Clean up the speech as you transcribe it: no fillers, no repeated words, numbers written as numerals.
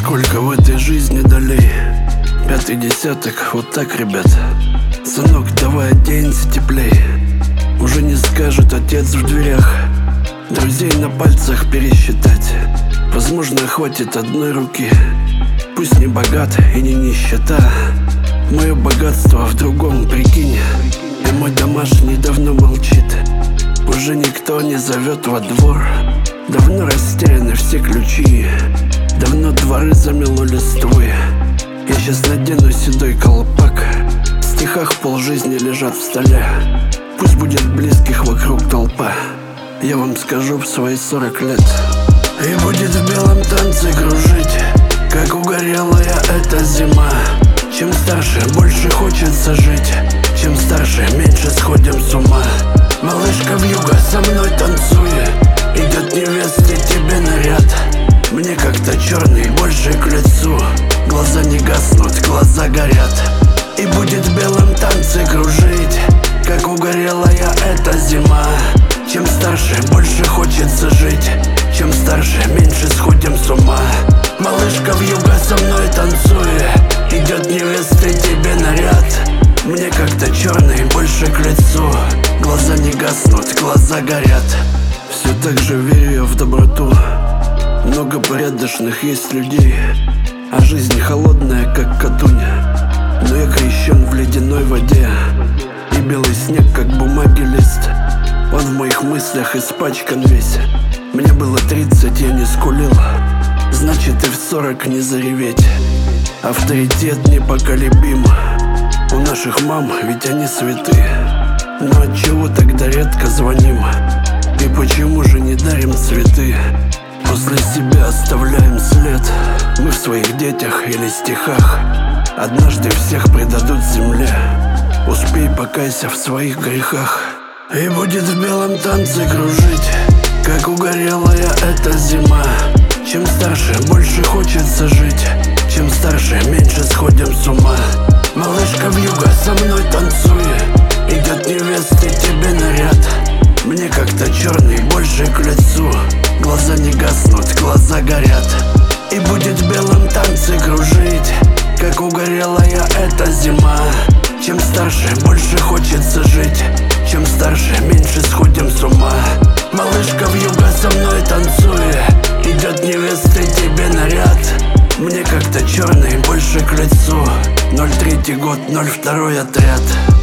Сколько в этой жизни долей, пятый десяток, вот так, ребят. Сынок, давай оденься теплей. Уже не скажет отец в дверях. Друзей на пальцах пересчитать возможно, хватит одной руки. Пусть не богат и не нищета, мое богатство в другом, прикинь. И мой домашний давно молчит, уже никто не зовет во двор. Давно растеряны все ключи, давно дворы замело листвой. Я сейчас надену седой колпак, в стихах полжизни лежат в столе. Пусть будет близких вокруг толпа, я вам скажу в свои 40 лет. И будет в белом танце кружить, как угорелая эта зима. Чем старше, больше хочется жить, чем старше, меньше сходим с ума. Малышка вьюга со мной танцует, идет невесте тебе наряд. Мне как-то черный больше к лицу, глаза не гаснут, глаза горят. И будет в белом танце кружить, как угорелая эта зима. Чем старше, больше хочется жить, чем старше, меньше сходим с ума. Малышка вьюга со мной танцует, идет невесты тебе наряд. Мне как-то черный больше к лицу, глаза не гаснут, глаза горят. Все так же верю я в доброту, много порядочных есть людей, а жизнь холодная, как катуня. Но я крещен в ледяной воде, и белый снег, как бумаги лист. Он в моих мыслях испачкан весь. Мне было 30, я не скулил, значит и в 40 не зареветь. Авторитет непоколебим у наших мам, ведь они святы. Но отчего тогда редко звоним? И почему же не дарим цветы? После себя оставляем след, мы в своих детях или стихах. Однажды всех предадут земле, успей покайся в своих грехах. И будет в белом танце кружить, как угорелая эта зима. Чем старше, больше хочется жить, чем старше, меньше сходим с ума. Малышка вьюга со мной танцует, идет невесты тебе наряд. Мне как-то черный больше к лицу, глаза не гаснут, глаза горят. И будет в белом танце кружить, как угорелая эта зима. Чем старше, больше хочется жить, чем старше, меньше сходим с ума. Малышка вьюга со мной танцует, идет невесты тебе наряд. Мне как-то черный больше к лицу, 03 год, 02 отряд.